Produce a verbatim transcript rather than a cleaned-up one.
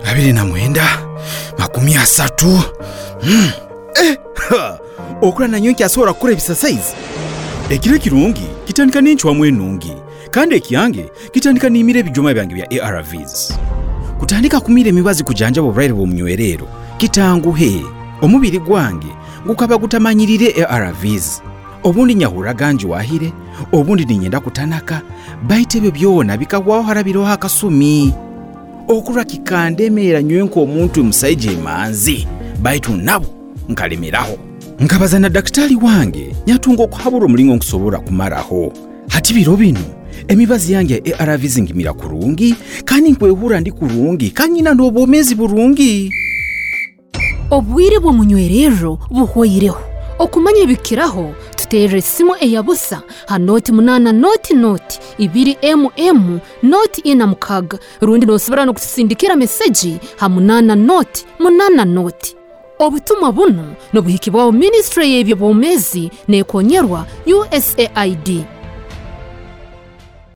abiri na mwenda makumi asatu. Mm. Eh, ha. Okula na nyonki asobola kukora ebisasaizi. Ekiro kirungi kitandika n'enchwa mwenungi kandi ekiyange kitandika n'imire ebijuma byange bya A R Vs. Kutandika kumira emibazi kujanjaba obulwaire bw'omunywerero kitanguhe omubiri gwange gukaba gutamanyirire A R Vs. Obundi nyahura ganji wahire obundi ninyenda kutanaka baite byo byona bikagwaho harabiro akasumi. Okura kikandemera nywenko omuntu musaije manzi baitu nabo nkalemeraho. Nkabaza na daktari wange nyatunga okuhabura omulingo nkusobola kumaraho. Hati biro bino emibazi yange A R Vs ngimira kurungi kandi nkwehura ndi kurungi kanyina n'obwomezi burungi. Obwire bw'omunywerero buhoyireho okumanya ebikiraho tutere simu eyabusa ha noti munana noti noti ibiri mm noti ina mukaga rundi nosubira no kusindikira message ha munana noti munana noti. Obutumwa buno no buhikibwa Ministry y'ebyobwomezi n'ekonyerwa U S A I D.